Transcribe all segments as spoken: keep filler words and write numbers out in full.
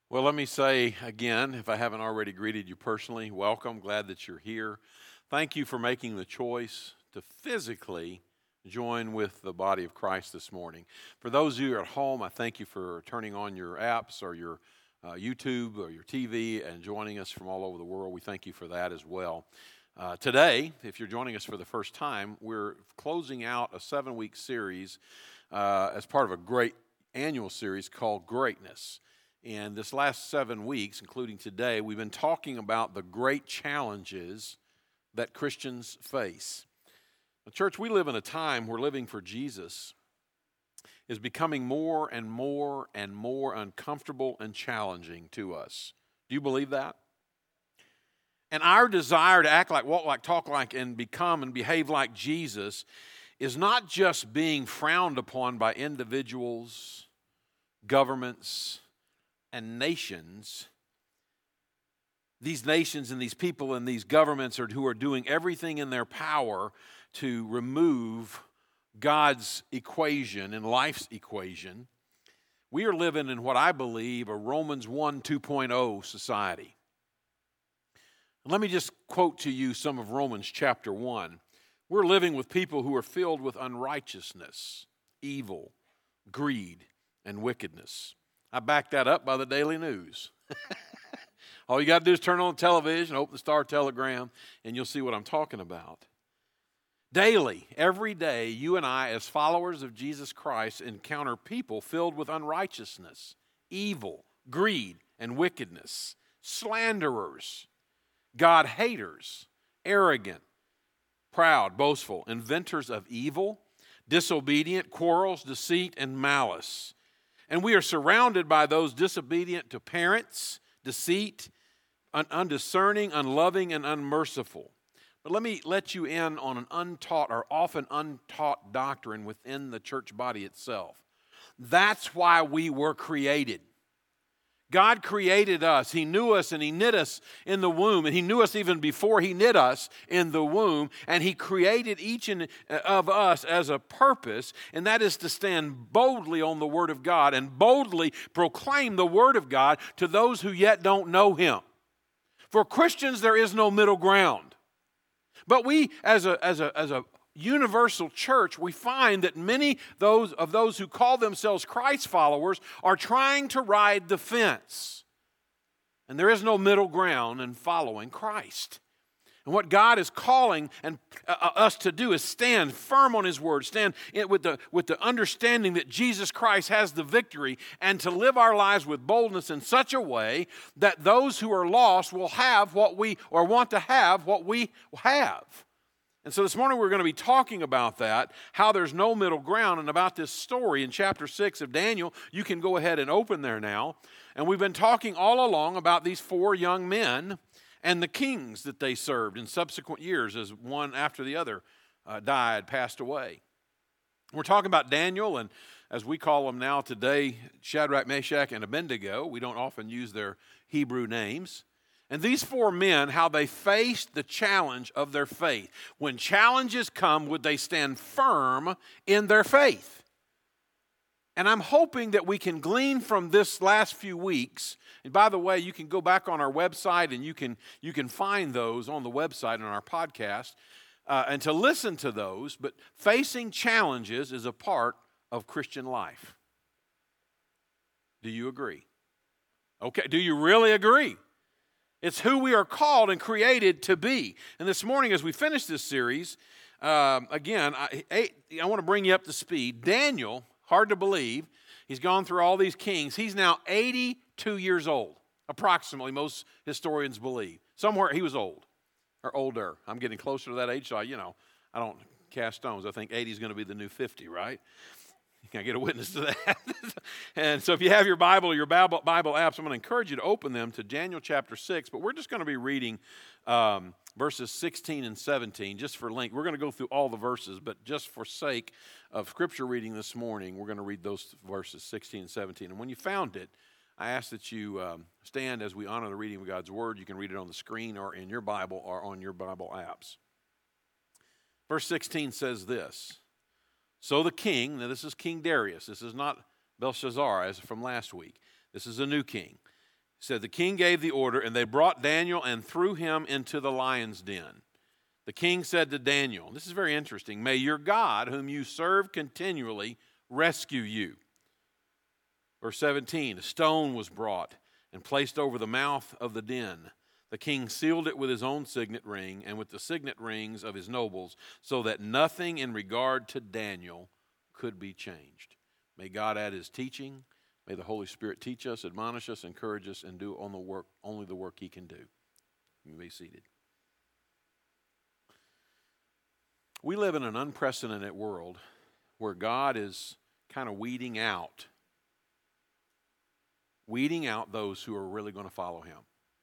Well, let me say again, if I haven't already greeted you personally, welcome. Glad that you're here. Thank you for making the choice to physically join with the body of Christ this morning. For those of you at home, I thank you for turning on your apps or your uh, YouTube or your T V and joining us from all over the world. We thank you for that as well. Uh, today, if you're joining us for the first time, we're closing out a seven-week series uh, as part of a great annual series called Greatness. And this last seven weeks, including today, we've been talking about the great challenges that Christians face. Now, church, we live in a time where living for Jesus is becoming more and more and more uncomfortable and challenging to us. Do you believe that? And our desire to act like, walk like, talk like, and become and behave like Jesus is not just being frowned upon by individuals, governments, and nations. These nations and these people and these governments are who are doing everything in their power to remove God's equation and life's equation. We are living in what I believe a Romans one two point oh society. Let me just quote to you some of Romans chapter one. We're living with people who are filled with unrighteousness, evil, greed, and wickedness. I back that up by the Daily News. All you got to do is turn on the television, open the Star Telegram, and you'll see what I'm talking about. Daily, every day, you and I, as followers of Jesus Christ, encounter people filled with unrighteousness, evil, greed, and wickedness, slanderers, God haters, arrogant, proud, boastful, inventors of evil, disobedient, quarrels, deceit, and malice. And we are surrounded by those disobedient to parents, deceit, un- undiscerning, unloving, and unmerciful. But let me let you in on an untaught or often untaught doctrine within the church body itself. That's why we were created. God created us. He knew us and He knit us in the womb. And He knew us even before He knit us in the womb. And He created each of us as a purpose, and that is to stand boldly on the Word of God and boldly proclaim the Word of God to those who yet don't know Him. For Christians, there is no middle ground. But we, as a, as a, as a universal church, we find that many those of those who call themselves Christ followers are trying to ride the fence. And there is no middle ground in following Christ. And what God is calling and uh, us to do is stand firm on His Word, stand in, with the with the understanding that Jesus Christ has the victory, and to live our lives with boldness in such a way that those who are lost will have what we, or want to have what we have. And so this morning we're going to be talking about that, how there's no middle ground, and about this story in chapter six of Daniel. You can go ahead and open there now. And we've been talking all along about these four young men and the kings that they served in subsequent years as one after the other uh, died, passed away. We're talking about Daniel, and as we call them now today, Shadrach, Meshach, and Abednego. We don't often use their Hebrew names. And these four men, how they faced the challenge of their faith. When challenges come, would they stand firm in their faith? And I'm hoping that we can glean from this last few weeks. And by the way, you can go back on our website and you can, you can find those on the website on our podcast uh, and to listen to those. But facing challenges is a part of Christian life. Do you agree? Okay, do you really agree? It's who we are called and created to be. And this morning, as we finish this series, um, again, I, I, I want to bring you up to speed. Daniel, hard to believe, he's gone through all these kings. He's now eighty-two years old, approximately, most historians believe. Somewhere he was old, or older. I'm getting closer to that age, so I, you know, I don't cast stones. I think eighty is going to be the new fifty, right? Can I get a witness to that? And so if you have your Bible or your Bible, Bible apps, I'm going to encourage you to open them to Daniel chapter six. But we're just going to be reading um, verses sixteen and seventeen, just for length. We're going to go through all the verses, but just for sake of scripture reading this morning, we're going to read those verses sixteen and seventeen. And when you found it, I ask that you um, stand as we honor the reading of God's Word. You can read it on the screen or in your Bible or on your Bible apps. Verse sixteen says this. So the king, now this is King Darius. This is not Belshazzar as from last week. This is a new king. said, the king gave the order, and they brought Daniel and threw him into the lion's den. The king said to Daniel, this is very interesting, may your God, whom you serve continually, rescue you. Verse seventeen, a stone was brought and placed over the mouth of the den. The king sealed it with his own signet ring and with the signet rings of his nobles, so that nothing in regard to Daniel could be changed. May God add his teaching. May the Holy Spirit teach us, admonish us, encourage us, and do on the work, only the work he can do. You may be seated. We live in an unprecedented world where God is kind of weeding out, weeding out those who are really going to follow him.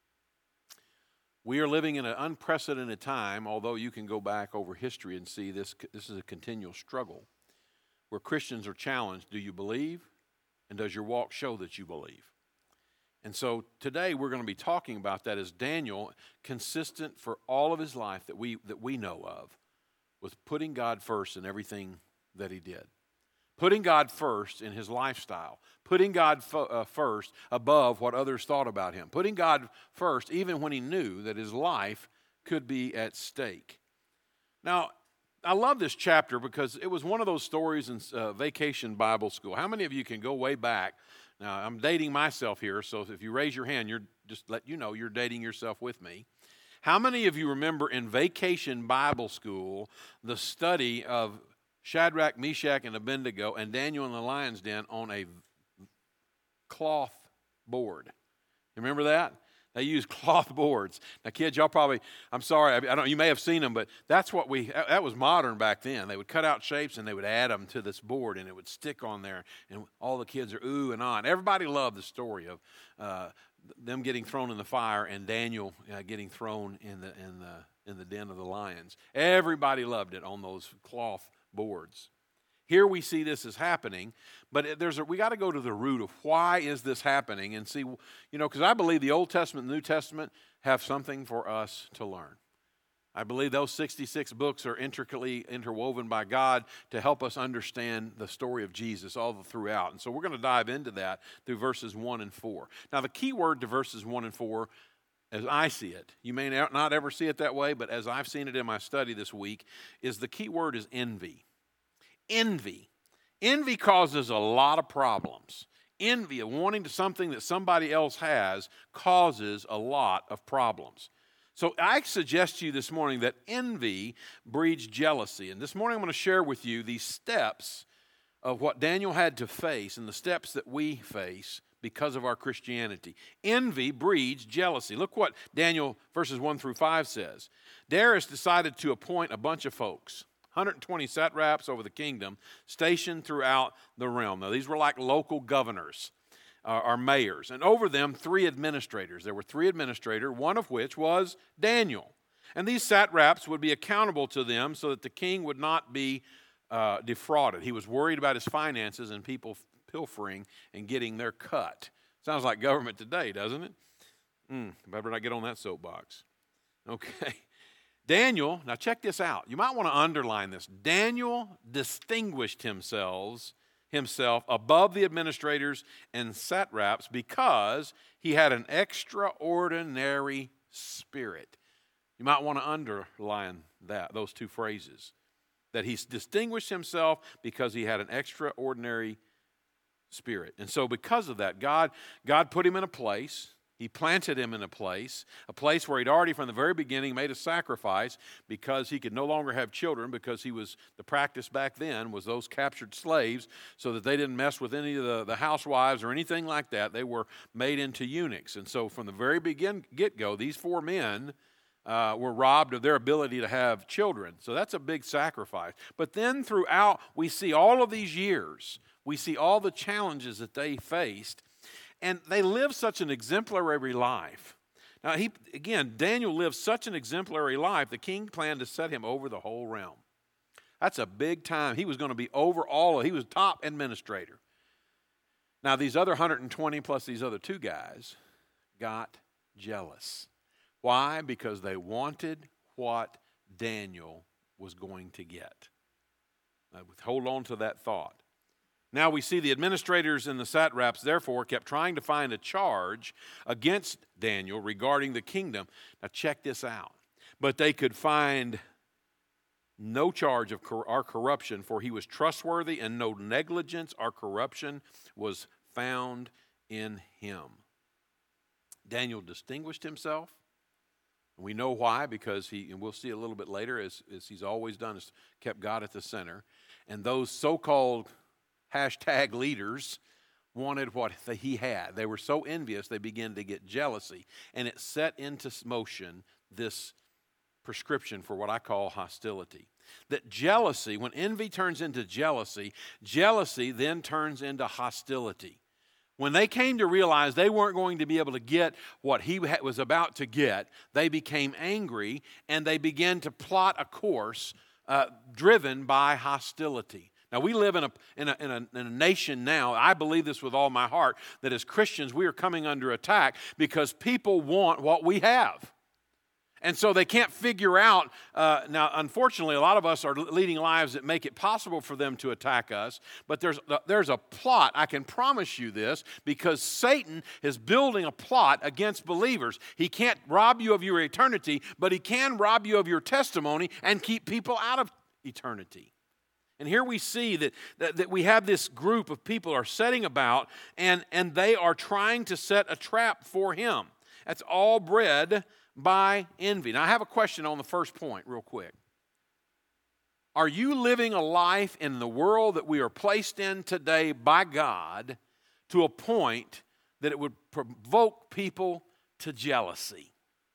We are living in an unprecedented time, although you can go back over history and see this, this is a continual struggle where Christians are challenged. Do you believe? And does your walk show that you believe? And so today we're going to be talking about that as Daniel, consistent for all of his life that we, that we know of, was putting God first in everything that he did. Putting God first in his lifestyle. Putting God f- uh, first above what others thought about him. Putting God first even when he knew that his life could be at stake. Now, I love this chapter because it was one of those stories in uh, Vacation Bible School. How many of you can go way back? Now, I'm dating myself here, so if you raise your hand, you're just let you know you're dating yourself with me. How many of you remember in Vacation Bible School the study of Shadrach, Meshach, and Abednego, and Daniel in the lion's den on a cloth board? You remember that? They used cloth boards. Now, kids, y'all probably, I'm sorry, I don't. You may have seen them, but that's what we, that was modern back then. They would cut out shapes and they would add them to this board, and it would stick on there, and all the kids are ooh and ah. Everybody loved the story of uh, them getting thrown in the fire and Daniel uh, getting thrown in the in the in the den of the lions. Everybody loved it on those cloth boards. Here we see this is happening, but there's a, we got to go to the root of why is this happening and see, you know, because I believe the Old Testament and the New Testament have something for us to learn. I believe those sixty-six books are intricately interwoven by God to help us understand the story of Jesus all throughout. And so we're going to dive into that through verses one and four. Now, the key word to verses one and four, as I see it, you may not ever see it that way, but as I've seen it in my study this week, is the key word is envy. Envy. Envy causes a lot of problems. Envy of wanting to something that somebody else has causes a lot of problems. So I suggest to you this morning that envy breeds jealousy. And this morning I'm going to share with you these steps of what Daniel had to face and the steps that we face because of our Christianity. Envy breeds jealousy. Look what Daniel verses one through five says. Darius decided to appoint a bunch of folks, one hundred twenty satraps over the kingdom, stationed throughout the realm. Now, these were like local governors uh, or mayors, and over them, three administrators. There were three administrators, one of which was Daniel. And these satraps would be accountable to them so that the king would not be uh, defrauded. He was worried about his finances and people pilfering and getting their cut. Sounds like government today, doesn't it? Mm, better not get on that soapbox. Okay. Daniel, now check this out. You might want to underline this. Daniel distinguished himself, himself above the administrators and satraps because he had an extraordinary spirit. You might want to underline that, those two phrases. That he distinguished himself because he had an extraordinary spirit. And so because of that, God, God put him in a place. He planted him in a place, a place where he'd already from the very beginning made a sacrifice because he could no longer have children because he was, the practice back then was those captured slaves so that they didn't mess with any of the, the housewives or anything like that. They were made into eunuchs. And so from the very begin, get-go, these four men uh, were robbed of their ability to have children. So that's a big sacrifice. But then throughout, we see all of these years, we see all the challenges that they faced. And they lived such an exemplary life. Now, he again, Daniel lived such an exemplary life, the king planned to set him over the whole realm. That's a big time. He was going to be over all of, he was top administrator. Now, these other one hundred twenty plus these other two guys got jealous. Why? Because they wanted what Daniel was going to get. Now, hold on to that thought. Now we see the administrators and the satraps, therefore, kept trying to find a charge against Daniel regarding the kingdom. Now check this out. But they could find no charge of cor- or corruption, for he was trustworthy, and no negligence or corruption was found in him. Daniel distinguished himself. We know why, because he, and we'll see a little bit later, as, as he's always done, is kept God at the center. And those so-called hashtag leaders wanted what he had. They were so envious, they began to get jealousy. And it set into motion this prescription for what I call hostility. That jealousy, when envy turns into jealousy, jealousy then turns into hostility. When they came to realize they weren't going to be able to get what he was about to get, they became angry and they began to plot a course uh, driven by hostility. Now, we live in a, in, a, in, a, in a nation now, I believe this with all my heart, that as Christians we are coming under attack because people want what we have. And so they can't figure out, uh, now unfortunately a lot of us are leading lives that make it possible for them to attack us, but there's, there's a plot, I can promise you this, because Satan is building a plot against believers. He can't rob you of your eternity, but he can rob you of your testimony and keep people out of eternity. And here we see that, that, that we have this group of people are setting about, and, and they are trying to set a trap for him. That's all bred by envy. Now, I have a question on the first point real quick. Are you living a life in the world that we are placed in today by God to a point that it would provoke people to jealousy?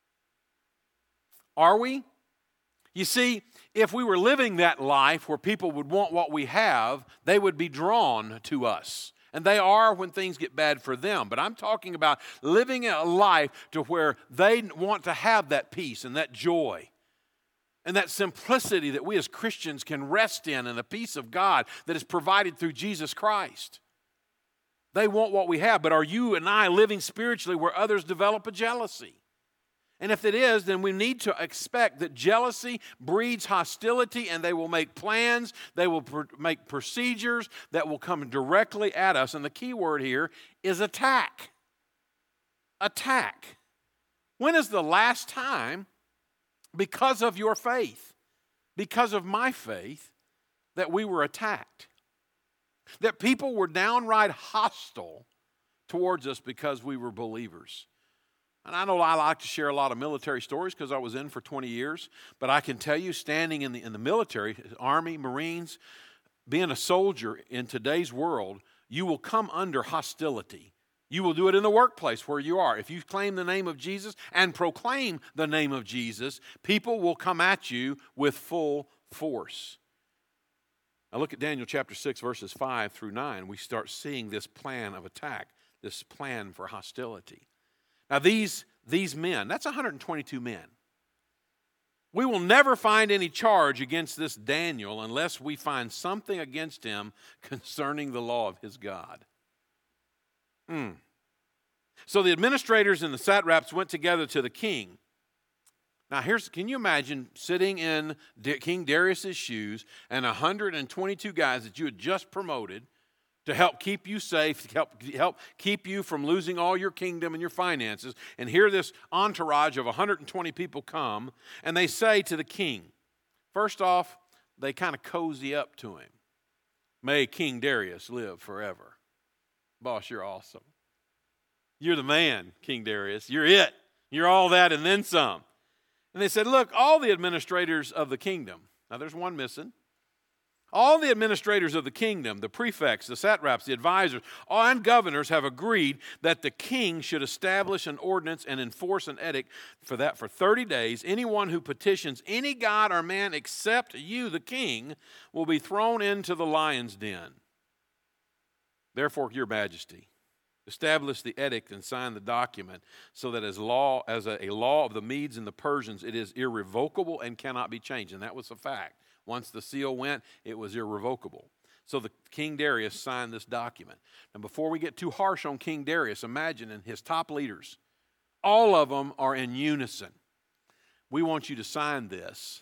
Are we? You see, if we were living that life where people would want what we have, they would be drawn to us. And they are when things get bad for them. But I'm talking about living a life to where they want to have that peace and that joy and that simplicity that we as Christians can rest in, and the peace of God that is provided through Jesus Christ. They want what we have, but are you and I living spiritually where others develop a jealousy? And if it is, then we need to expect that jealousy breeds hostility, and they will make plans, they will pr- make procedures that will come directly at us. And the key word here is attack. Attack. When is the last time, because of your faith, because of my faith, that we were attacked? That people were downright hostile towards us because we were believers. And I know I like to share a lot of military stories because I was in for twenty years, but I can tell you, standing in the, in the military, Army, Marines, being a soldier in today's world, you will come under hostility. You will do it in the workplace where you are. If you claim the name of Jesus and proclaim the name of Jesus, people will come at you with full force. Now look at Daniel chapter six, verses five through nine. We start seeing this plan of attack, this plan for hostility. Now these, these men, that's one hundred twenty-two men. We will never find any charge against this Daniel unless we find something against him concerning the law of his God. Mm. So the administrators and the satraps went together to the king. Now here's, can you imagine sitting in King Darius's shoes and one hundred twenty-two guys that you had just promoted to help keep you safe, to help, help keep you from losing all your kingdom and your finances. And here this entourage of one hundred twenty people come, and they say to the king, first off, they kind of cozy up to him. May King Darius live forever. Boss, you're awesome. You're the man, King Darius. You're it. You're all that and then some. And they said, look, all the administrators of the kingdom, now there's one missing, all the administrators of the kingdom, the prefects, the satraps, the advisors, and governors have agreed that the king should establish an ordinance and enforce an edict for that for thirty days. Anyone who petitions any god or man except you, the king, will be thrown into the lion's den. Therefore, your majesty, establish the edict and sign the document so that as law, as a, a law of the Medes and the Persians, it is irrevocable and cannot be changed. And that was a fact. Once the seal went, it was irrevocable. So the King Darius signed this document. And before we get too harsh on King Darius, imagine in his top leaders, all of them are in unison. We want you to sign this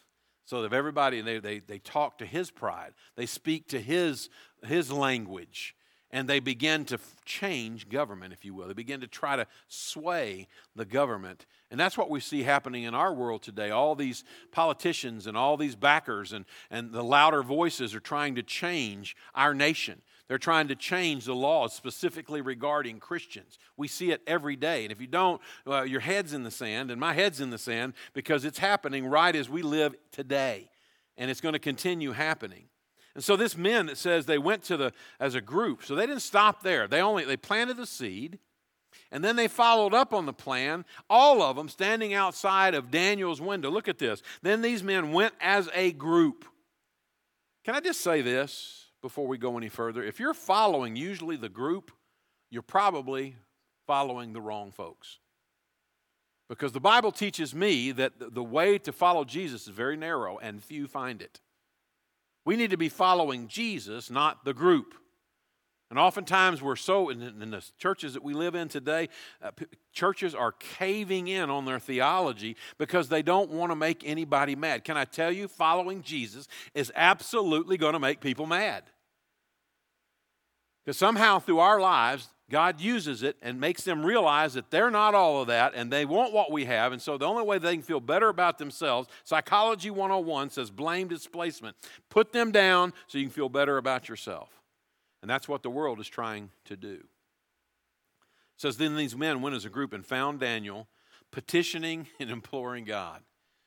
So that everybody, they, they, they talk to his pride. They speak to his, his language. And they begin to f- change government, if you will. They begin to try to sway the government. And that's what we see happening in our world today. All these politicians and all these backers and, and the louder voices are trying to change our nation. They're trying to change the laws specifically regarding Christians. We see it every day. And if you don't, well, your head's in the sand, and my head's in the sand, because it's happening right as we live today. And it's going to continue happening. And so this men that says they went to the, as a group, so they didn't stop there. They only, they planted the seed, and then they followed up on the plan, all of them standing outside of Daniel's window. Look at this. Then these men went as a group. Can I just say this before we go any further? If you're following usually the group, you're probably following the wrong folks. Because the Bible teaches me that the way to follow Jesus is very narrow, and few find it. We need to be following Jesus, not the group. And oftentimes we're so, in, in the churches that we live in today, uh, p- churches are caving in on their theology because they don't want to make anybody mad. Can I tell you, following Jesus is absolutely going to make people mad. Because somehow through our lives, God uses it and makes them realize that they're not all of that and they want what we have. And so the only way they can feel better about themselves, Psychology one oh one says blame displacement. Put them down so you can feel better about yourself. And that's what the world is trying to do. It says, then these men went as a group and found Daniel petitioning and imploring God.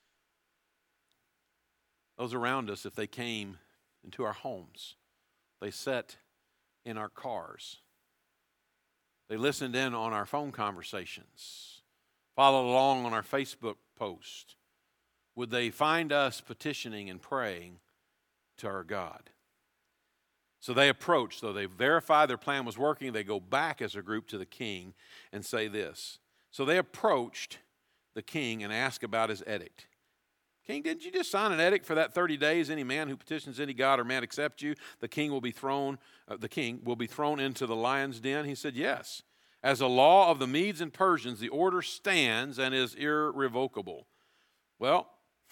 Those around us, if they came into our homes, they sat in our cars, they listened in on our phone conversations, followed along on our Facebook post, would they find us petitioning and praying to our God? So they approach, so they verify their plan was working, they go back as a group to the king and say this. So they approached the king and asked about his edict. King, didn't you just sign an edict for that thirty days? Any man who petitions any god or man except you, the king will be thrown, uh, the king will be thrown into the lion's den. He said, yes. As a law of the Medes and Persians, the order stands and is irrevocable. Well,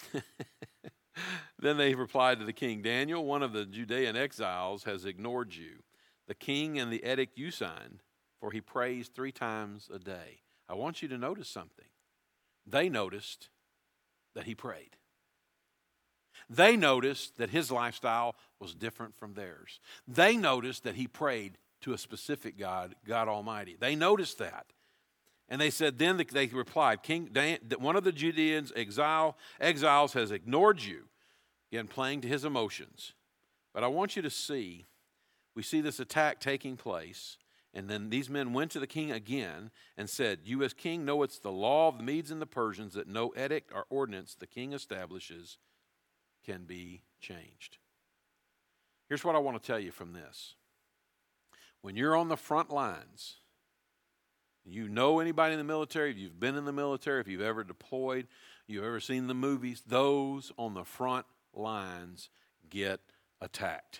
then they replied to the king, Daniel, one of the Judean exiles, has ignored you, the king and the edict you signed, for he prays three times a day. I want you to notice something. They noticed that he prayed. They noticed that his lifestyle was different from theirs. They noticed that he prayed to a specific God, God Almighty. They noticed that. And they said, then they replied, King, Dan, one of the Judeans exile, exiles has ignored you. Again, playing to his emotions. But I want you to see, we see this attack taking place. And then these men went to the king again and said, you as king know it's the law of the Medes and the Persians that no edict or ordinance the king establishes can be changed. Here's what I want to tell you from this. When you're on the front lines, you know anybody in the military, if you've been in the military, if you've ever deployed, you've ever seen the movies, those on the front lines get attacked.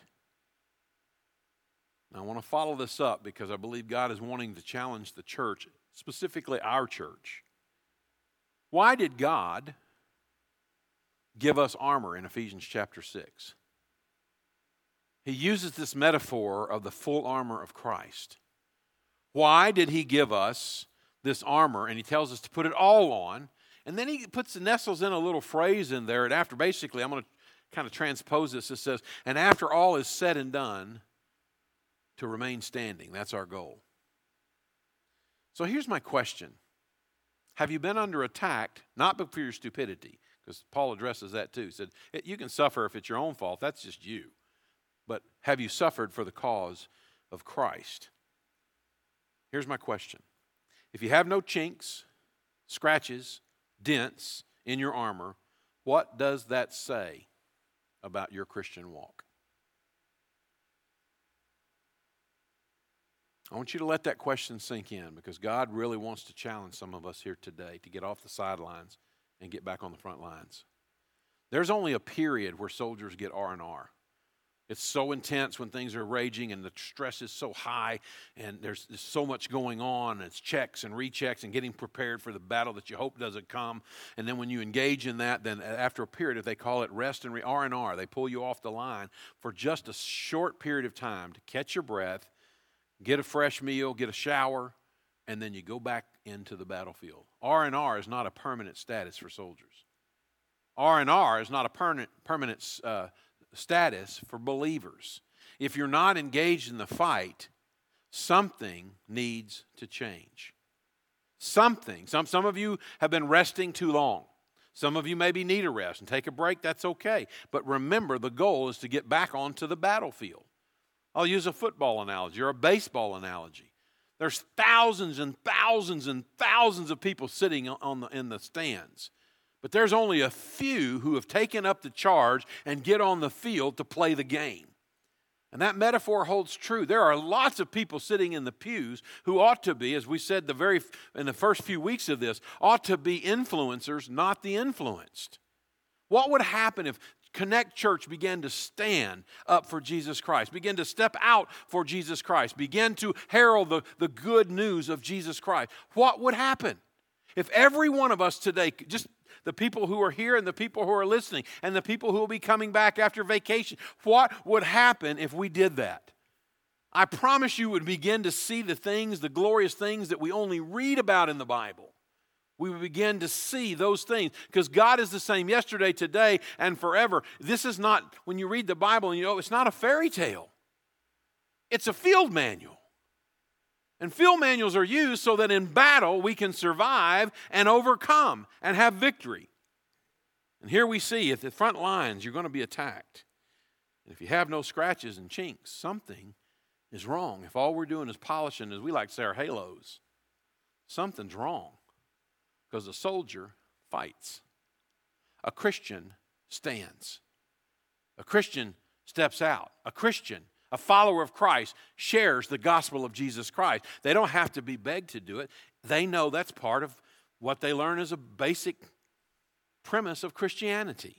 Now, I want to follow this up because I believe God is wanting to challenge the church, specifically our church. Why did God give us armor in Ephesians chapter six? He uses this metaphor of the full armor of Christ. Why did he give us this armor? And he tells us to put it all on. And then he puts nestles in a little phrase in there. And after, basically, I'm going to kind of transpose this. It says, and after all is said and done, to remain standing. That's our goal. So here's my question. Have you been under attack, not for your stupidity, because Paul addresses that too. He said, you can suffer if it's your own fault. That's just you. But have you suffered for the cause of Christ? Here's my question. If you have no chinks, scratches, dents in your armor, what does that say about your Christian walk? I want you to let that question sink in because God really wants to challenge some of us here today to get off the sidelines and get back on the front lines. There's only a period where soldiers get R and R. It's so intense when things are raging and the stress is so high and there's, there's so much going on. And it's checks and rechecks and getting prepared for the battle that you hope doesn't come. And then when you engage in that, then after a period, if they call it rest and re, R and R, they pull you off the line for just a short period of time to catch your breath, get a fresh meal, get a shower, and then you go back into the battlefield. R and R is not a permanent status for soldiers. R and R is not a permanent, permanent uh, status for believers. If you're not engaged in the fight, something needs to change. Something. Some, some of you have been resting too long. Some of you maybe need a rest and take a break. That's okay. But remember, the goal is to get back onto the battlefield. I'll use a football analogy or a baseball analogy. There's thousands and thousands and thousands of people sitting on the, in the stands. But there's only a few who have taken up the charge and get on the field to play the game. And that metaphor holds true. There are lots of people sitting in the pews who ought to be, as we said the very in the first few weeks of this, ought to be influencers, not the influenced. What would happen if Connect Church began to stand up for Jesus Christ, begin to step out for Jesus Christ, begin to herald the, the good news of Jesus Christ? What would happen if every one of us today, just the people who are here and the people who are listening and the people who will be coming back after vacation, what would happen if we did that? I promise you would begin to see the things, the glorious things that we only read about in the Bible. We would begin to see those things because God is the same yesterday, today, and forever. This is not, when you read the Bible, and you know, it's not a fairy tale. It's a field manual. And field manuals are used so that in battle we can survive and overcome and have victory. And here we see at the front lines you're going to be attacked. And if you have no scratches and chinks, something is wrong. If all we're doing is polishing, as we like to say, our halos, something's wrong. Because a soldier fights. A Christian stands. A Christian steps out. A Christian, a follower of Christ, shares the gospel of Jesus Christ. They don't have to be begged to do it. They know that's part of what they learn as a basic premise of Christianity.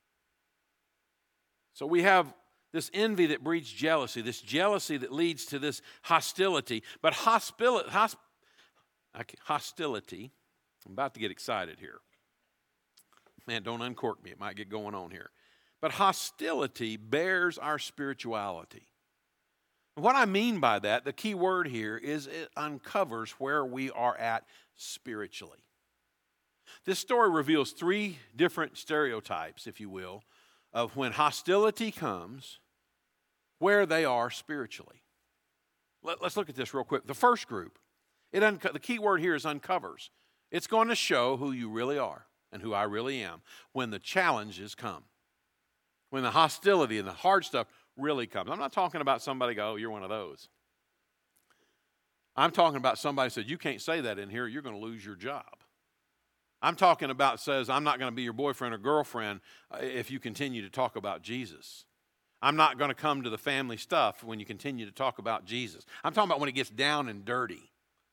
So we have this envy that breeds jealousy, this jealousy that leads to this hostility. But hostility, hostility, I'm about to get excited here. Man, don't uncork me. It might get going on here. But hostility bears our spirituality. What I mean by that, the key word here is it uncovers where we are at spiritually. This story reveals three different stereotypes, if you will, of when hostility comes, where they are spiritually. Let, let's look at this real quick. The first group, it unco- the key word here is uncovers. It's going to show who you really are and who I really am when the challenges come, when the hostility and the hard stuff really comes. I'm not talking about somebody go, oh, you're one of those. I'm talking about somebody said, you can't say that in here, you're going to lose your job. I'm talking about says, I'm not going to be your boyfriend or girlfriend if you continue to talk about Jesus. I'm not going to come to the family stuff when you continue to talk about Jesus. I'm talking about when it gets down and dirty.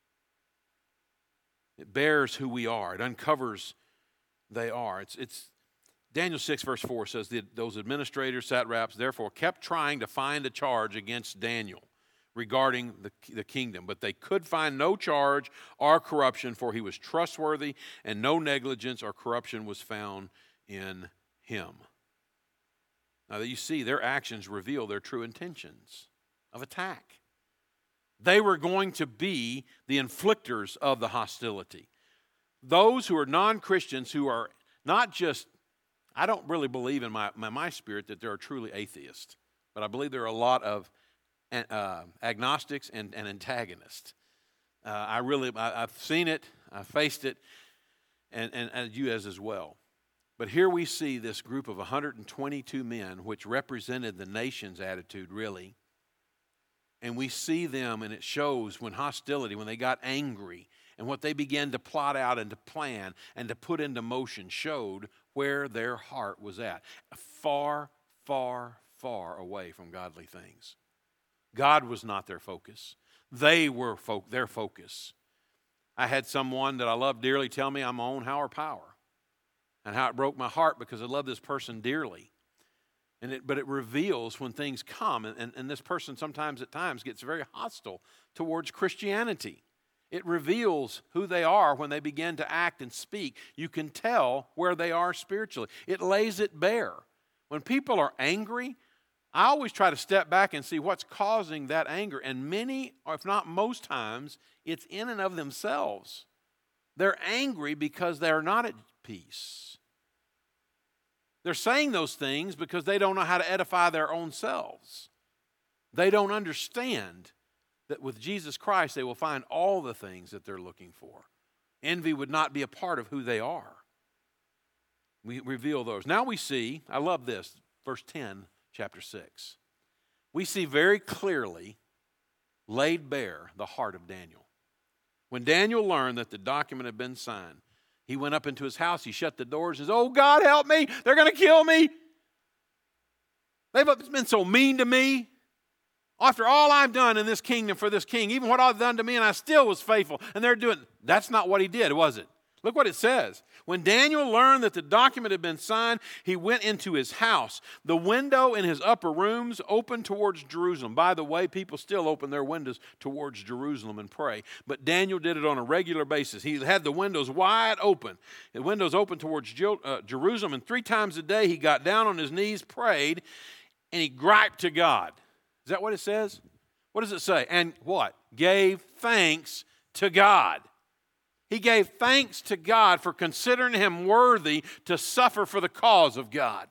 It bears who we are. It uncovers they are. It's it's Daniel six verse four says that those administrators, satraps, therefore kept trying to find a charge against Daniel regarding the, the kingdom, but they could find no charge or corruption, for he was trustworthy, and no negligence or corruption was found in him. Now that you see, their actions reveal their true intentions of attack. They were going to be the inflictors of the hostility. Those who are non-Christians, who are not just, I don't really believe in my, my, my spirit that there are truly atheists, but I believe there are a lot of uh, agnostics and, and antagonists. Uh, I really, I, I've seen it, I've faced it, and, and, and you as as well. But here we see this group of one hundred twenty-two men, which represented the nation's attitude, really. And we see them, and it shows when hostility, when they got angry, and what they began to plot out and to plan and to put into motion showed where their heart was at. Far, far, far away from godly things. God was not their focus. They were fo- their focus. I had someone that I love dearly tell me I'm my own higher power, and how it broke my heart because I love this person dearly. And it, but it reveals when things come, and, and, and this person sometimes at times gets very hostile towards Christianity. It reveals who they are when they begin to act and speak. You can tell where they are spiritually. It lays it bare. When people are angry, I always try to step back and see what's causing that anger. And many, or if not most times, it's in and of themselves. They're angry because they're not at peace. They're saying those things because they don't know how to edify their own selves. They don't understand that with Jesus Christ they will find all the things that they're looking for. Envy would not be a part of who they are. We reveal those. Now we see, I love this, verse ten, chapter six. We see very clearly laid bare the heart of Daniel. When Daniel learned that the document had been signed, he went up into his house, he shut the doors, and says, "Oh, God, help me. They're going to kill me. They've been so mean to me. After all I've done in this kingdom for this king, even what I've done to me, and I still was faithful." And they're doing, that's not what he did, was it? Look what it says. When Daniel learned that the document had been signed, he went into his house. The window in his upper rooms opened towards Jerusalem. By the way, people still open their windows towards Jerusalem and pray. But Daniel did it on a regular basis. He had the windows wide open. The windows open towards Jerusalem. And three times a day he got down on his knees, prayed, and he griped to God. Is that what it says? What does it say? And what? Gave thanks to God. He gave thanks to God for considering him worthy to suffer for the cause of God.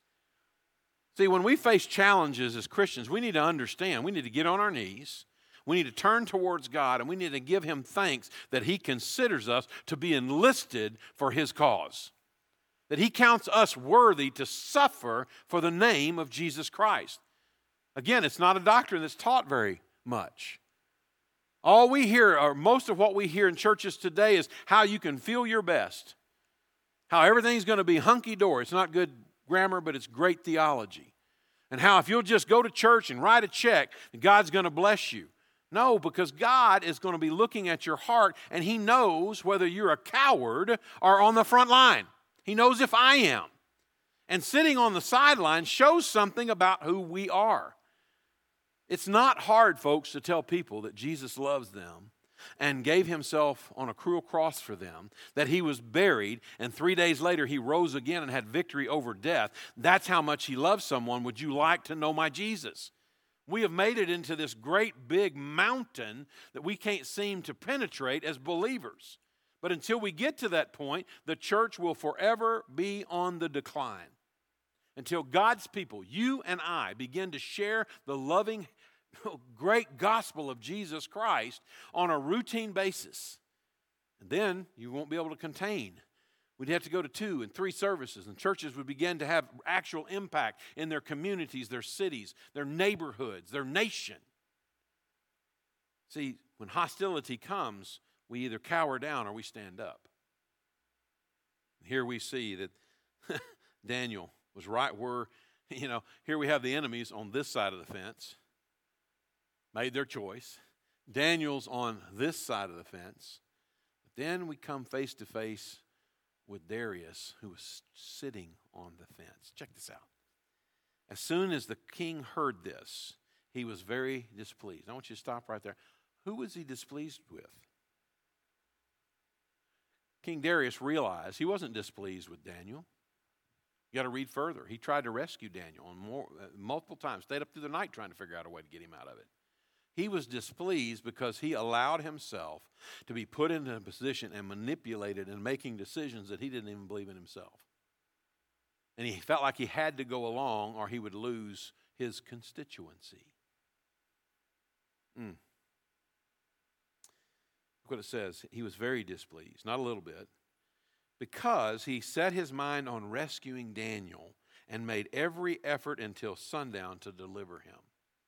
See, when we face challenges as Christians, we need to understand, we need to get on our knees, we need to turn towards God, and we need to give him thanks that he considers us to be enlisted for his cause. That he counts us worthy to suffer for the name of Jesus Christ. Again, it's not a doctrine that's taught very much. All we hear, or most of what we hear in churches today, is how you can feel your best. How everything's going to be hunky-dory. It's not good grammar, but it's great theology. And how if you'll just go to church and write a check, God's going to bless you. No, because God is going to be looking at your heart, and he knows whether you're a coward or on the front line. He knows if I am. And sitting on the sideline shows something about who we are. It's not hard, folks, to tell people that Jesus loves them and gave himself on a cruel cross for them, that he was buried, and three days later he rose again and had victory over death. That's how much he loves someone. Would you like to know my Jesus? We have made it into this great big mountain that we can't seem to penetrate as believers. But until we get to that point, the church will forever be on the decline. Until God's people, you and I, begin to share the loving, great gospel of Jesus Christ on a routine basis. And then you won't be able to contain. We'd have to go to two and three services, and churches would begin to have actual impact in their communities, their cities, their neighborhoods, their nation. See, when hostility comes, we either cower down or we stand up. Here we see that Daniel was right where, you know, here we have the enemies on this side of the fence, made their choice. Daniel's on this side of the fence. But then we come face to face with Darius, who was sitting on the fence. Check this out. As soon as the king heard this, he was very displeased. I want you to stop right there. Who was he displeased with? King Darius realized he wasn't displeased with Daniel. You got to read further. He tried to rescue Daniel on more, uh, multiple times, stayed up through the night trying to figure out a way to get him out of it. He was displeased because he allowed himself to be put into a position and manipulated in making decisions that he didn't even believe in himself. And he felt like he had to go along or he would lose his constituency. Mm. Look what it says. He was very displeased, not a little bit, because he set his mind on rescuing Daniel and made every effort until sundown to deliver him.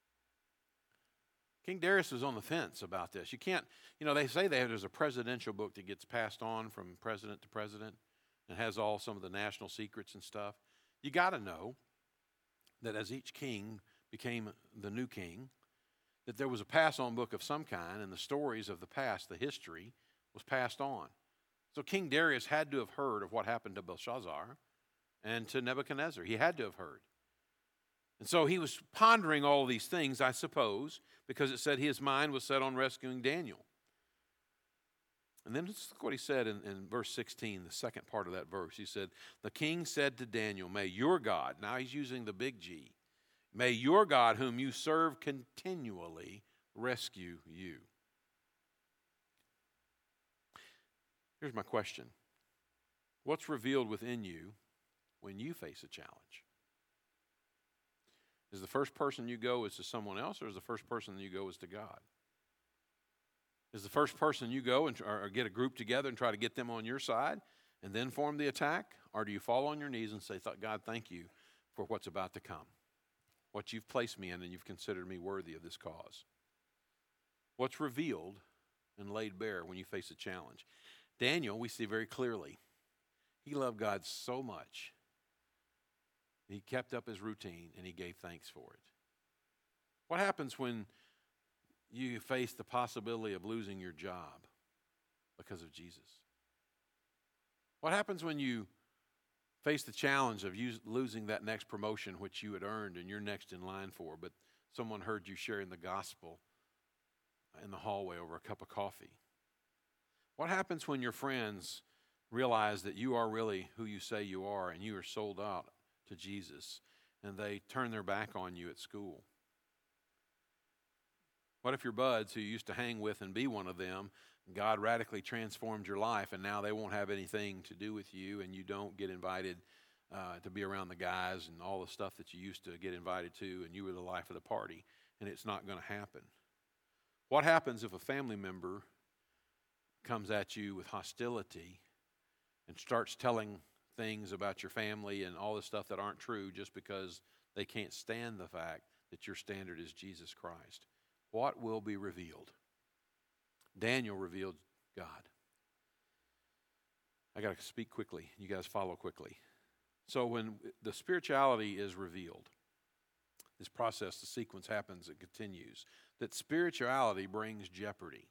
King Darius was on the fence about this. You can't, you know, they say that there's a presidential book that gets passed on from president to president and has all some of the national secrets and stuff. You got to know that as each king became the new king, that there was a pass-on book of some kind, and the stories of the past, the history, was passed on. So King Darius had to have heard of what happened to Belshazzar and to Nebuchadnezzar. He had to have heard. And so he was pondering all these things, I suppose, because it said his mind was set on rescuing Daniel. And then let's look what he said in, in verse sixteen, the second part of that verse. He said, the king said to Daniel, may your God, now he's using the big G, may your God whom you serve continually rescue you. Here's my question. What's revealed within you when you face a challenge? Is the first person you go is to someone else, or is the first person you go is to God? Is the first person you go and or get a group together and try to get them on your side and then form the attack? Or do you fall on your knees and say, God, thank you for what's about to come, what you've placed me in, and you've considered me worthy of this cause? What's revealed and laid bare when you face a challenge? Daniel, we see very clearly, he loved God so much. He kept up his routine and he gave thanks for it. What happens when you face the possibility of losing your job because of Jesus? What happens when you face the challenge of you losing that next promotion which you had earned and you're next in line for, but someone heard you sharing the gospel in the hallway over a cup of coffee? What happens when your friends realize that you are really who you say you are and you are sold out to Jesus and they turn their back on you at school? What if your buds who you used to hang with and be one of them, God radically transformed your life and now they won't have anything to do with you and you don't get invited uh, to be around the guys and all the stuff that you used to get invited to and you were the life of the party and it's not going to happen? What happens if a family member comes at you with hostility and starts telling things about your family and all the stuff that aren't true just because they can't stand the fact that your standard is Jesus Christ? What will be revealed? Daniel revealed God. I got to speak quickly. You guys follow quickly. So when the spirituality is revealed, this process, the sequence happens, it continues, that spirituality brings jeopardy.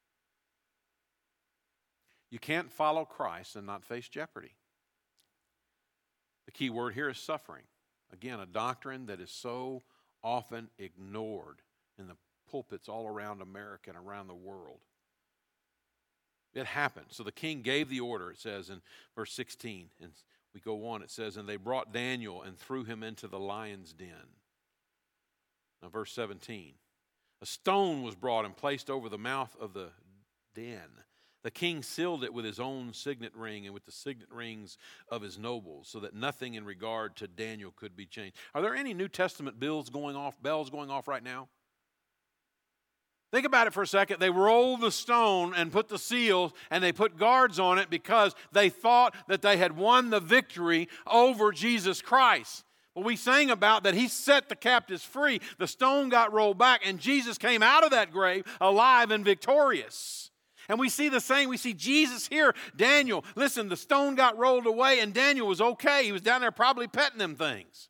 You can't follow Christ and not face jeopardy. The key word here is suffering. Again, a doctrine that is so often ignored in the pulpits all around America and around the world. It happened. So the king gave the order, it says in verse sixteen. And we go on, it says, and they brought Daniel and threw him into the lion's den. Now verse seventeen. A stone was brought and placed over the mouth of the den. The king sealed it with his own signet ring and with the signet rings of his nobles, so that nothing in regard to Daniel could be changed. Are there any New Testament bells going off, bells going off right now? Think about it for a second. They rolled the stone and put the seals and they put guards on it because they thought that they had won the victory over Jesus Christ. Well, we sang about that he set the captives free. The stone got rolled back and Jesus came out of that grave alive and victorious. And we see the same. We see Jesus here. Daniel, listen, the stone got rolled away and Daniel was okay. He was down there probably petting them things.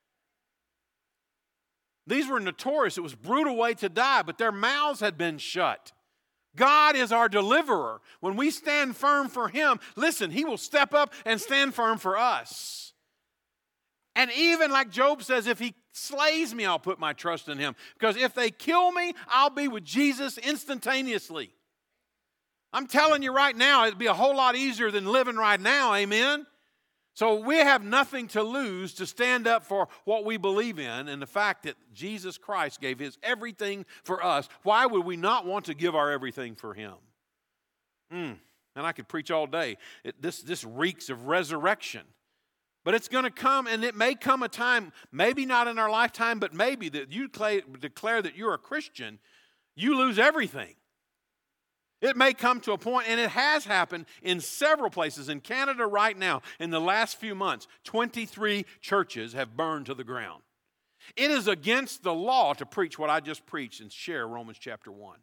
These were notorious. It was a brutal way to die, but their mouths had been shut. God is our deliverer. When we stand firm for him, listen, he will step up and stand firm for us. And even like Job says, if he slays me, I'll put my trust in him. Because if they kill me, I'll be with Jesus instantaneously. I'm telling you right now, it'd be a whole lot easier than living right now, amen? So we have nothing to lose to stand up for what we believe in and the fact that Jesus Christ gave his everything for us. Why would we not want to give our everything for him? Mm. And I could preach all day. It, this, this reeks of resurrection. But it's going to come, and it may come a time, maybe not in our lifetime, but maybe that you declare that you're a Christian, you lose everything. It may come to a point, and it has happened in several places. In Canada right now, in the last few months, twenty-three churches have burned to the ground. It is against the law to preach what I just preached and share Romans chapter one.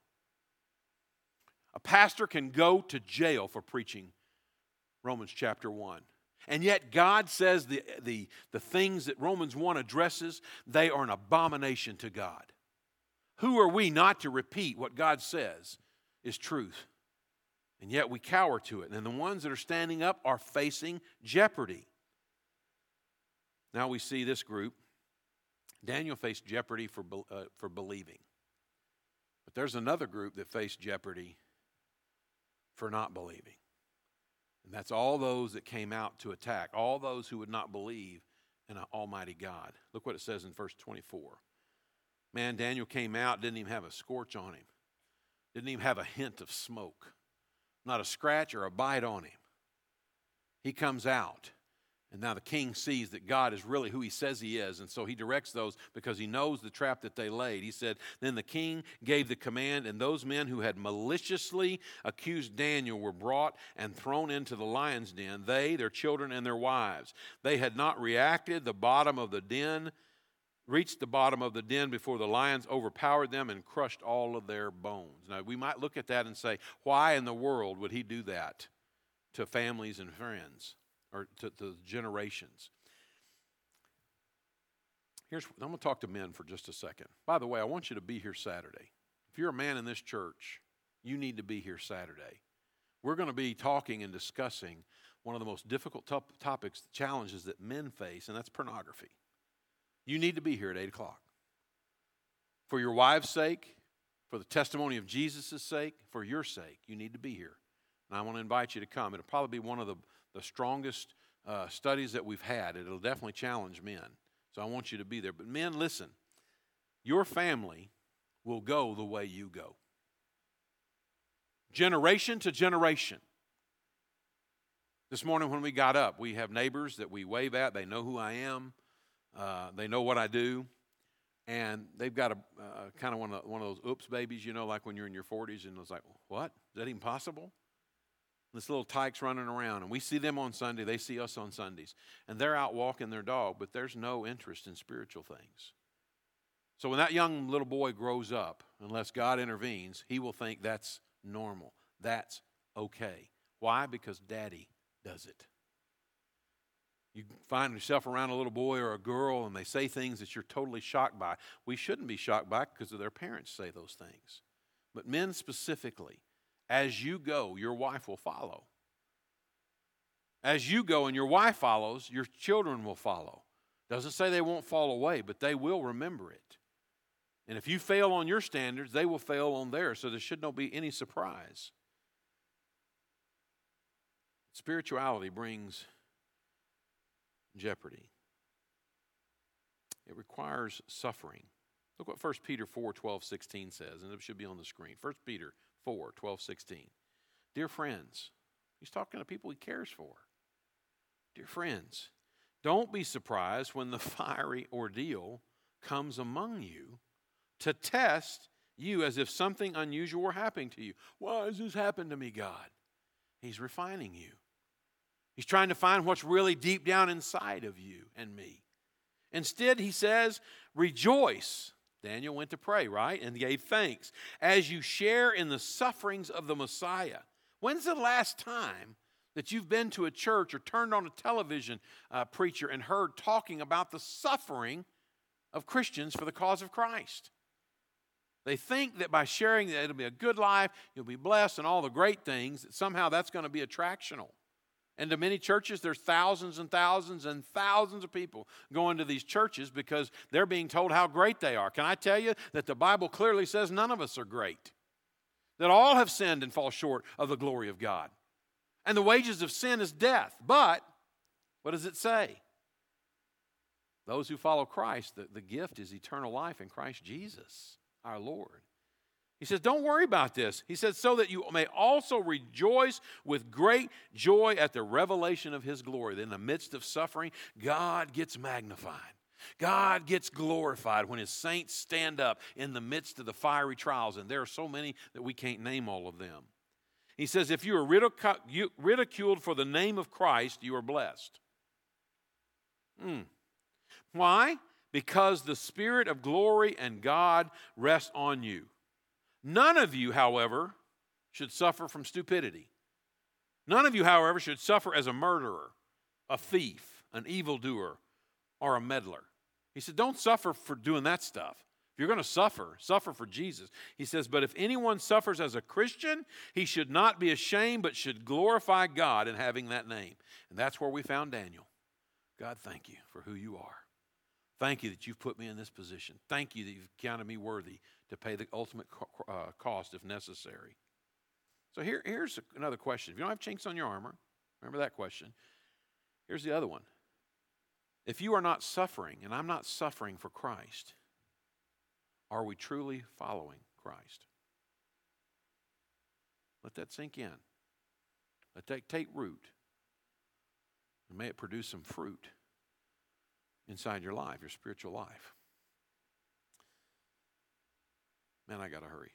A pastor can go to jail for preaching Romans chapter one. And yet God says the, the, the things that Romans one addresses, they are an abomination to God. Who are we not to repeat what God says is truth? And yet we cower to it. And the ones that are standing up are facing jeopardy. Now we see this group. Daniel faced jeopardy for, uh, for believing. But there's another group that faced jeopardy for not believing. And that's all those that came out to attack, all those who would not believe in an almighty God. Look what it says in verse twenty-four. Man, Daniel came out, didn't even have a scorch on him. Didn't even have a hint of smoke. Not a scratch or a bite on him. He comes out. And now the king sees that God is really who he says he is. And so he directs those because he knows the trap that they laid. He said, then the king gave the command, and those men who had maliciously accused Daniel were brought and thrown into the lion's den, they, their children, and their wives. They had not reacted. The bottom of the den reached the bottom of the den before the lions overpowered them and crushed all of their bones. Now, we might look at that and say, why in the world would he do that to families and friends? Or to the generations. Here's, I'm going to talk to men for just a second. By the way, I want you to be here Saturday. If you're a man in this church, you need to be here Saturday. We're going to be talking and discussing one of the most difficult top topics, challenges that men face, and that's pornography. You need to be here at eight o'clock. For your wives' sake, for the testimony of Jesus' sake, for your sake, you need to be here. And I want to invite you to come. It'll probably be one of the the strongest uh, studies that we've had. It'll definitely challenge men. So I want you to be there. But men, listen, your family will go the way you go. Generation to generation. This morning when we got up, we have neighbors that we wave at. They know who I am. Uh, they know what I do. And they've got a uh, kind of one of, one of those oops babies, you know, like when you're in your forties and it's like, what? Is that even possible? This little tyke's running around, and we see them on Sunday. They see us on Sundays, and they're out walking their dog, but there's no interest in spiritual things. So when that young little boy grows up, unless God intervenes, he will think that's normal. That's okay. Why? Because Daddy does it. You find yourself around a little boy or a girl, and they say things that you're totally shocked by. We shouldn't be shocked by because of their parents say those things. But men specifically, as you go, your wife will follow. As you go and your wife follows, your children will follow. Doesn't say they won't fall away, but they will remember it. And if you fail on your standards, they will fail on theirs, so there should not be any surprise. Spirituality brings jeopardy. It requires suffering. Look what First Peter four, twelve, sixteen says, and it should be on the screen. First Peter four, twelve, sixteen. Dear friends, he's talking to people he cares for. Dear friends, don't be surprised when the fiery ordeal comes among you to test you as if something unusual were happening to you. Why has this happened to me, God? He's refining you. He's trying to find what's really deep down inside of you and me. Instead, he says, rejoice. Daniel went to pray, right? And gave thanks. As you share in the sufferings of the Messiah. When's the last time that you've been to a church or turned on a television uh, preacher and heard talking about the suffering of Christians for the cause of Christ? They think that by sharing that it'll be a good life, you'll be blessed and all the great things, that somehow that's going to be attractional. And to many churches, there's thousands and thousands and thousands of people going to these churches because they're being told how great they are. Can I tell you that the Bible clearly says none of us are great? That all have sinned and fall short of the glory of God. And the wages of sin is death. But, what does it say? Those who follow Christ, the, the gift is eternal life in Christ Jesus, our Lord. He says, don't worry about this. He says, so that you may also rejoice with great joy at the revelation of his glory. That in the midst of suffering, God gets magnified. God gets glorified when his saints stand up in the midst of the fiery trials. And there are so many that we can't name all of them. He says, if you are ridic- ridiculed for the name of Christ, you are blessed. Hmm. Why? Because the Spirit of glory and God rests on you. None of you, however, should suffer from stupidity. None of you, however, should suffer as a murderer, a thief, an evildoer, or a meddler. He said, don't suffer for doing that stuff. If you're going to suffer, suffer for Jesus. He says, but if anyone suffers as a Christian, he should not be ashamed, but should glorify God in having that name. And that's where we found Daniel. God, thank you for who you are. Thank you that you've put me in this position. Thank you that you've counted me worthy to pay the ultimate co- uh, cost if necessary. So here, here's another question. If you don't have chinks on your armor, remember that question. Here's the other one. If you are not suffering, and I'm not suffering for Christ, are we truly following Christ? Let that sink in. Let that take root. And may it produce some fruit inside your life, your spiritual life. Man, I got to hurry.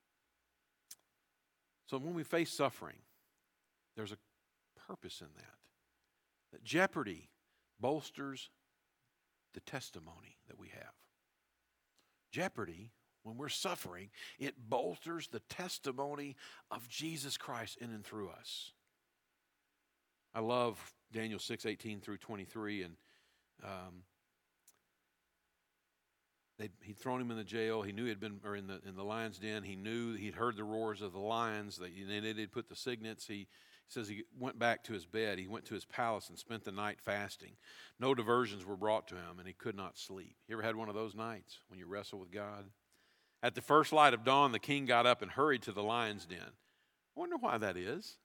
So when we face suffering, there's a purpose in that. That jeopardy bolsters the testimony that we have. Jeopardy, when we're suffering, it bolsters the testimony of Jesus Christ in and through us. I love Daniel six, eighteen through twenty-three, and um, they'd, he'd thrown him in the jail. He knew he'd been, or in the in the lion's den. He knew he'd heard the roars of the lions. They, and they'd put the signets. He, he says he went back to his bed. He went to his palace and spent the night fasting. No diversions were brought to him, and he could not sleep. You ever had one of those nights when you wrestle with God? At the first light of dawn, the king got up and hurried to the lion's den. I wonder why that is.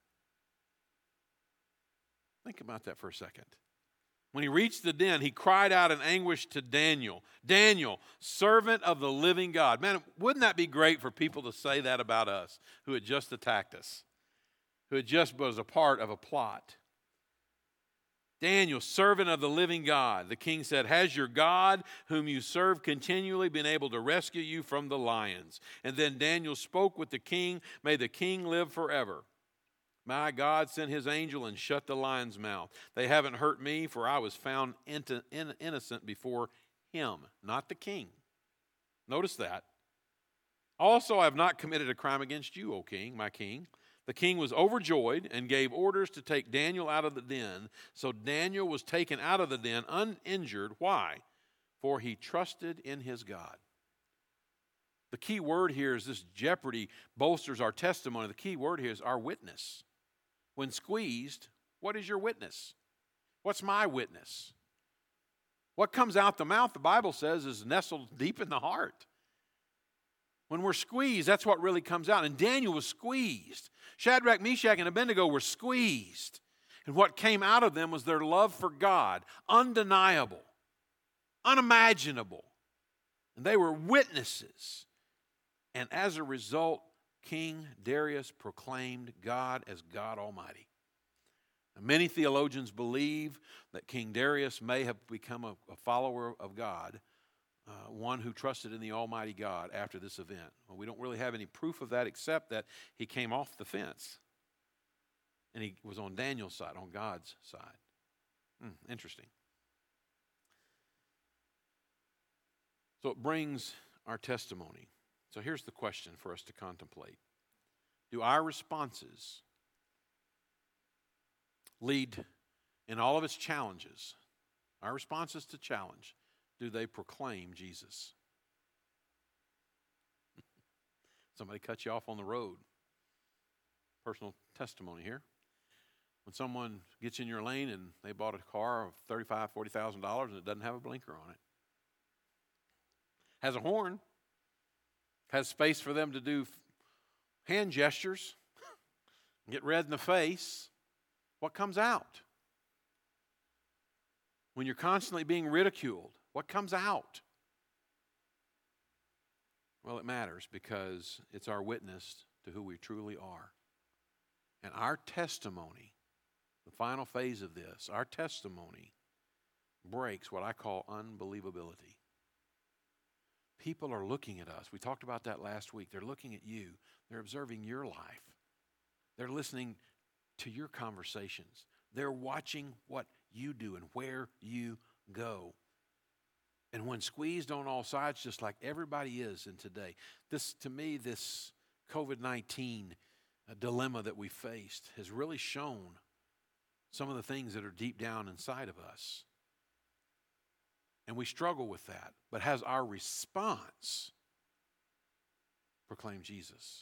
Think about that for a second. When he reached the den, he cried out in anguish to Daniel. Daniel, servant of the living God. Man, wouldn't that be great for people to say that about us who had just attacked us, who had just was a part of a plot? Daniel, servant of the living God. The king said, has your God, whom you serve continually, been able to rescue you from the lions? And then Daniel spoke with the king. May the king live forever. My God sent his angel and shut the lion's mouth. They haven't hurt me, for I was found innocent before him, not the king. Notice that. Also, I have not committed a crime against you, O king, my king. The king was overjoyed and gave orders to take Daniel out of the den. So Daniel was taken out of the den uninjured. Why? For he trusted in his God. The key word here is this jeopardy bolsters our testimony. The key word here is our witness. When squeezed, what is your witness? What's my witness? What comes out the mouth, the Bible says, is nestled deep in the heart. When we're squeezed, that's what really comes out. And Daniel was squeezed. Shadrach, Meshach, and Abednego were squeezed. And what came out of them was their love for God, undeniable, unimaginable. And they were witnesses. And as a result, King Darius proclaimed God as God Almighty. Now, many theologians believe that King Darius may have become a, a follower of God, uh, one who trusted in the Almighty God after this event. Well, we don't really have any proof of that except that he came off the fence and he was on Daniel's side, on God's side. Hmm, interesting. So it brings our testimony. So here's the question for us to contemplate. Do our responses lead in all of its challenges, our responses to challenge, do they proclaim Jesus? Somebody cut you off on the road. Personal testimony here. When someone gets in your lane and they bought a car of thirty-five thousand dollars, forty thousand dollars and it doesn't have a blinker on it. Has a horn. Has space for them to do hand gestures, get red in the face. What comes out? When you're constantly being ridiculed, what comes out? Well, it matters because it's our witness to who we truly are. And our testimony, the final phase of this, our testimony breaks what I call unbelievability. People are looking at us. We talked about that last week. They're looking at you. They're observing your life. They're listening to your conversations. They're watching what you do and where you go. And when squeezed on all sides, just like everybody is in today, this, to me, this covid nineteen dilemma that we faced has really shown some of the things that are deep down inside of us. And we struggle with that. But has our response proclaimed Jesus?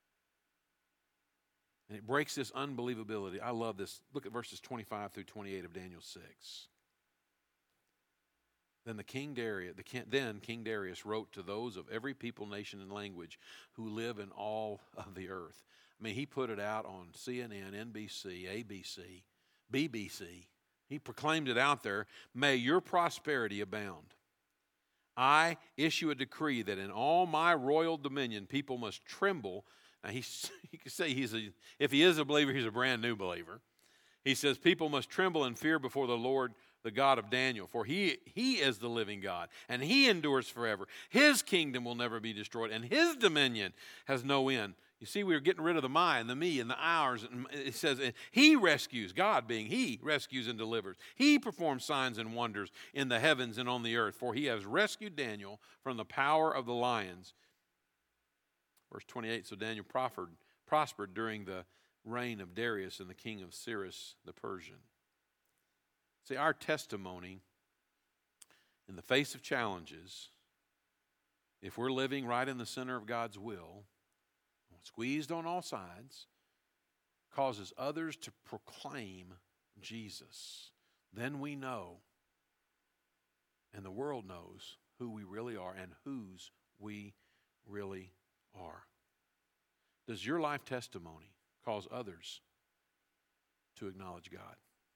And it breaks this unbelievability. I love this. Look at verses twenty-five through twenty-eight of Daniel six. Then the King Darius, the king, then King Darius wrote to those of every people, nation, and language who live in all of the earth. I mean, he put it out on C N N, N B C, A B C, B B C. He proclaimed it out there. May your prosperity abound. I issue a decree that in all my royal dominion, people must tremble. Now, he, he could say he's a, if he is a believer, he's a brand new believer. He says, people must tremble and fear before the Lord, the God of Daniel, for he, he is the living God, and he endures forever. His kingdom will never be destroyed, and his dominion has no end. You see, we were getting rid of the my and the me and the ours. And it says he rescues, God being he, rescues and delivers. He performs signs and wonders in the heavens and on the earth, for he has rescued Daniel from the power of the lions. Verse twenty-eight, so Daniel prospered, prospered during the reign of Darius and the king of Cyrus the Persian. See, our testimony in the face of challenges, if we're living right in the center of God's will, squeezed on all sides, causes others to proclaim Jesus. Then we know, and the world knows, who we really are and whose we really are. Does your life testimony cause others to acknowledge God?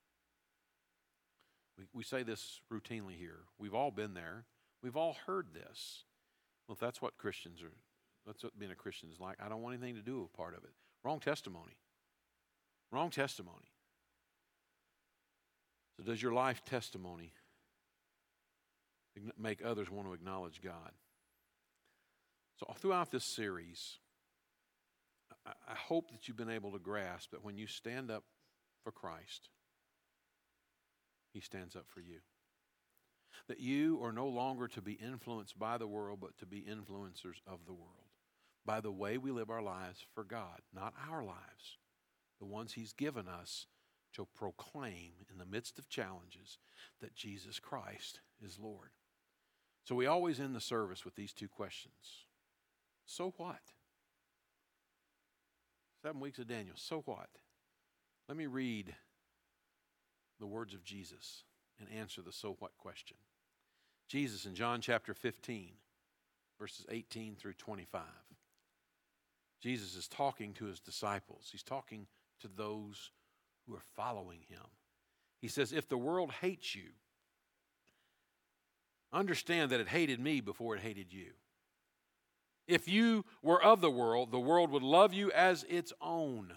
We, we say this routinely here. We've all been there. We've all heard this. Well, if that's what Christians are, that's what being a Christian is like. I don't want anything to do with a part of it. Wrong testimony. Wrong testimony. So does your life testimony make others want to acknowledge God? So throughout this series, I hope that you've been able to grasp that when you stand up for Christ, he stands up for you. That you are no longer to be influenced by the world, but to be influencers of the world. By the way we live our lives for God, not our lives, the ones he's given us to proclaim in the midst of challenges that Jesus Christ is Lord. So we always end the service with these two questions. So what? Seven weeks of Daniel, so what? Let me read the words of Jesus and answer the so what question. Jesus in John chapter fifteen, verses eighteen through twenty-five. Jesus is talking to his disciples. He's talking to those who are following him. He says, if the world hates you, understand that it hated me before it hated you. If you were of the world, the world would love you as its own.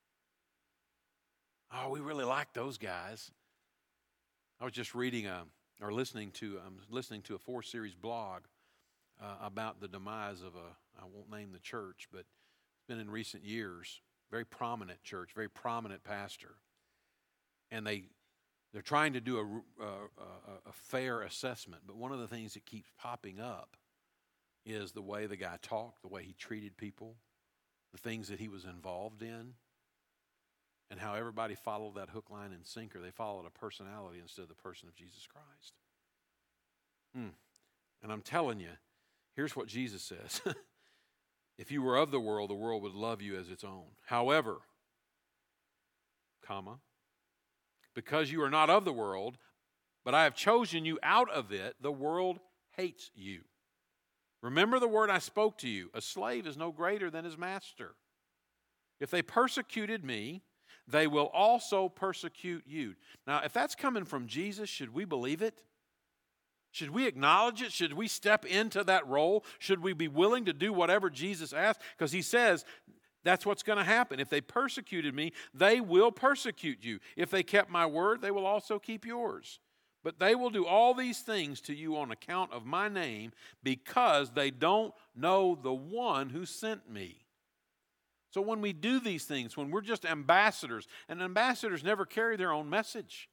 Oh, we really like those guys. I was just reading a, or listening to, um, listening to a four-series blog uh, about the demise of a, I won't name the church, but it's been in recent years, very prominent church, very prominent pastor. And they, they're trying to do a, a, a, a fair assessment, but one of the things that keeps popping up is the way the guy talked, the way he treated people, the things that he was involved in, and how everybody followed that hook, line, and sinker. They followed a personality instead of the person of Jesus Christ. Hmm. And I'm telling you, here's what Jesus says. If you were of the world, the world would love you as its own. However, comma, because you are not of the world, but I have chosen you out of it, the world hates you. Remember the word I spoke to you. A slave is no greater than his master. If they persecuted me, they will also persecute you. Now, if that's coming from Jesus, should we believe it? Should we acknowledge it? Should we step into that role? Should we be willing to do whatever Jesus asked? Because he says that's what's going to happen. If they persecuted me, they will persecute you. If they kept my word, they will also keep yours. But they will do all these things to you on account of my name because they don't know the one who sent me. So when we do these things, when we're just ambassadors, and ambassadors never carry their own message.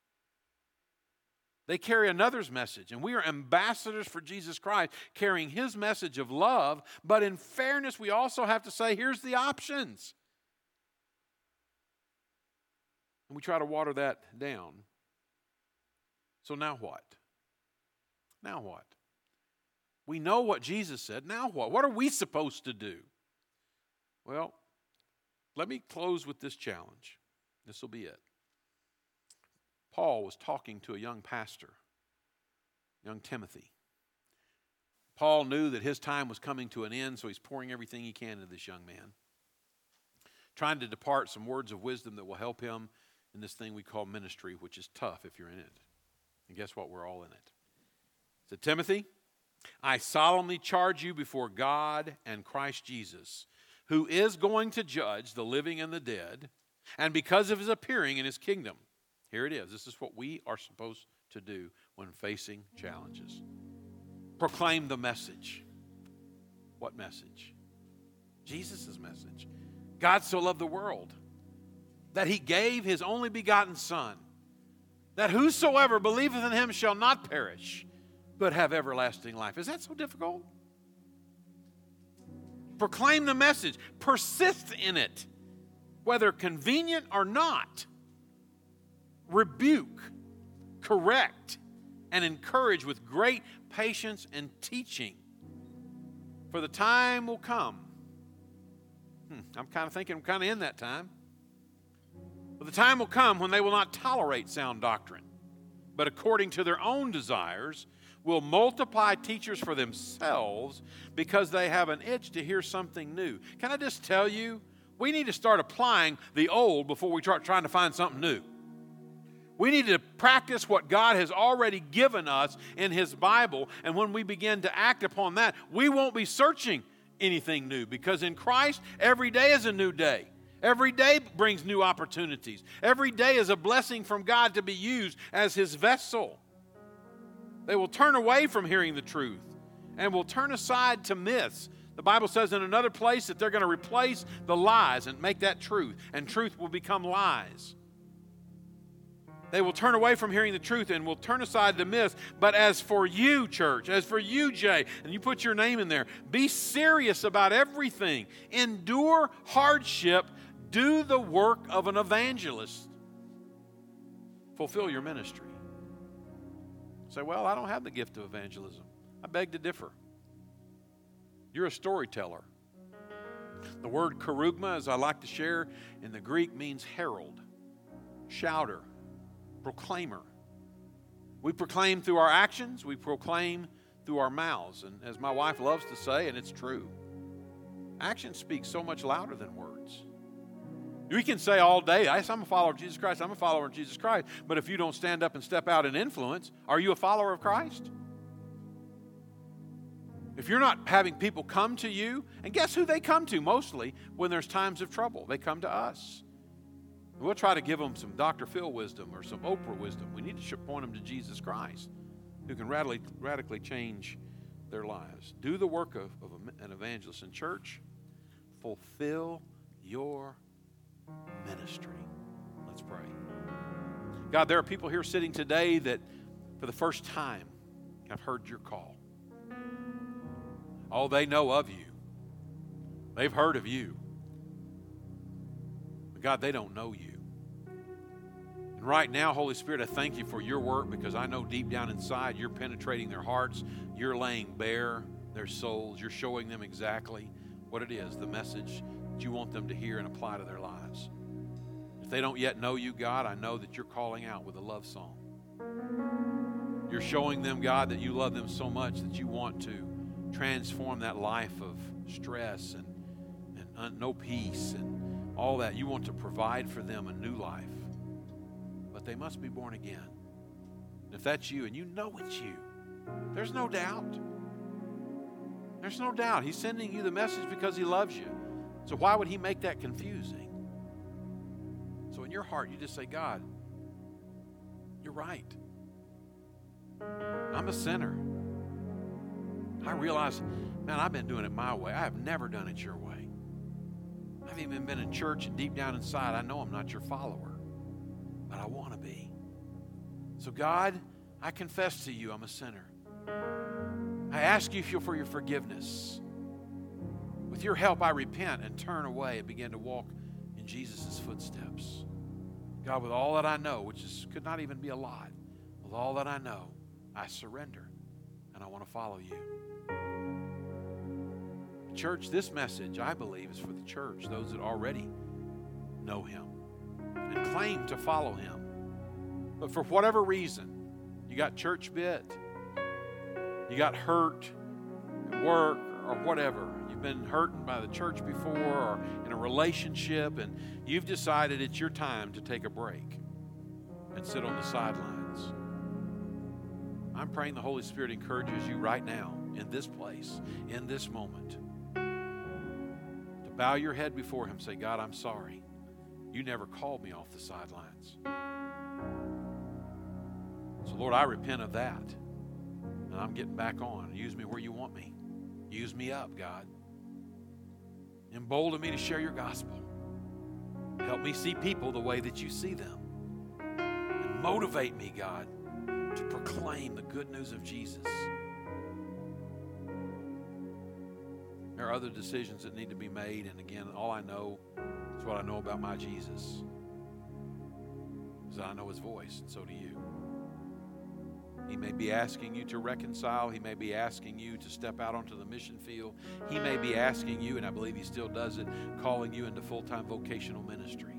They carry another's message, and we are ambassadors for Jesus Christ, carrying his message of love, but in fairness, we also have to say, here's the options. And we try to water that down. So now what? Now what? We know what Jesus said. Now what? What are we supposed to do? Well, let me close with this challenge. This will be it. Paul was talking to a young pastor young Timothy. Paul knew that his time was coming to an end, so he's pouring everything he can into this young man, trying to depart some words of wisdom that will help him in this thing we call ministry, which is tough if you're in it. And guess what? We're all in it. So Timothy, I solemnly charge you before God and Christ Jesus, who is going to judge the living and the dead, and because of his appearing in his kingdom. Here it is. This is what we are supposed to do when facing challenges. Proclaim the message. What message? Jesus' message. God so loved the world that he gave his only begotten Son, that whosoever believeth in him shall not perish, but have everlasting life. Is that so difficult? Proclaim the message. Persist in it, whether convenient or not. Rebuke, correct, and encourage with great patience and teaching. For the time will come. Hmm, I'm kind of thinking I'm kind of in that time. But the time will come when they will not tolerate sound doctrine, but according to their own desires will multiply teachers for themselves because they have an itch to hear something new. Can I just tell you, we need to start applying the old before we start trying to find something new. We need to practice what God has already given us in his Bible, and when we begin to act upon that, we won't be searching anything new, because in Christ, every day is a new day. Every day brings new opportunities. Every day is a blessing from God to be used as his vessel. They will turn away from hearing the truth and will turn aside to myths. The Bible says in another place that they're going to replace the lies and make that truth, and truth will become lies. They will turn away from hearing the truth and will turn aside to myths. But as for you, church, as for you, Jay, and you put your name in there, be serious about everything. Endure hardship. Do the work of an evangelist. Fulfill your ministry. Say, well, I don't have the gift of evangelism. I beg to differ. You're a storyteller. The word kerugma, as I like to share, in the Greek means herald, shouter, proclaimer. We proclaim through our actions. We proclaim through our mouths. And as my wife loves to say, and it's true, actions speak so much louder than words. We can say all day, I'm a follower of Jesus Christ, I'm a follower of Jesus Christ. But if you don't stand up and step out and influence, are you a follower of Christ? If you're not having people come to you, and guess who they come to mostly when there's times of trouble? They come to us. We'll try to give them some Doctor Phil wisdom or some Oprah wisdom. We need to point them to Jesus Christ, who can radically, radically change their lives. Do the work of, of an evangelist. In church, fulfill your ministry. Let's pray. God, there are people here sitting today that for the first time have heard your call. Oh, they know of you. They've heard of you. But God, they don't know you. And right now, Holy Spirit, I thank you for your work, because I know deep down inside you're penetrating their hearts. You're laying bare their souls. You're showing them exactly what it is, the message that you want them to hear and apply to their lives. If they don't yet know you, God, I know that you're calling out with a love song. You're showing them, God, that you love them so much that you want to transform that life of stress and, and un, no peace and all that. You want to provide for them a new life. But they must be born again. And if that's you, and you know it's you, there's no doubt. There's no doubt. He's sending you the message because he loves you. So why would he make that confusing? So in your heart, you just say, God, you're right. I'm a sinner. I realize, man, I've been doing it my way. I have never done it your way. I've even been in church, and deep down inside, I know I'm not your follower, but I want to be. So God, I confess to you I'm a sinner. I ask you for your forgiveness. With your help, I repent and turn away and begin to walk in Jesus' footsteps. God, with all that I know, which is, could not even be a lot, with all that I know, I surrender, and I want to follow you. Church, this message, I believe, is for the church, those that already know him and claim to follow him. But for whatever reason, you got church bit, you got hurt at work or whatever. You've been hurting by the church before or in a relationship, and you've decided it's your time to take a break and sit on the sidelines. I'm praying the Holy Spirit encourages you right now in this place, in this moment, to bow your head before Him. Say, God, I'm sorry. You never called me off the sidelines. So, Lord, I repent of that. And I'm getting back on. Use me where you want me. Use me up, God. Embolden me to share your gospel. Help me see people the way that you see them. And motivate me, God, to proclaim the good news of Jesus. There are other decisions that need to be made. And again, all I know is what I know about my Jesus. Is that I know His voice, and so do you. He may be asking you to reconcile. He may be asking you to step out onto the mission field. He may be asking you, and I believe He still does it, calling you into full-time vocational ministry.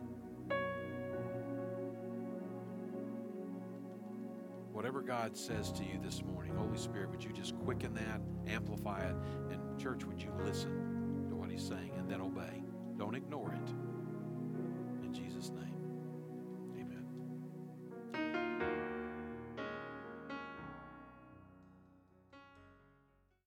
Whatever God says to you this morning, Holy Spirit, would you just quicken that, amplify it, and church, would you listen to what He's saying and then obey? Don't ignore it.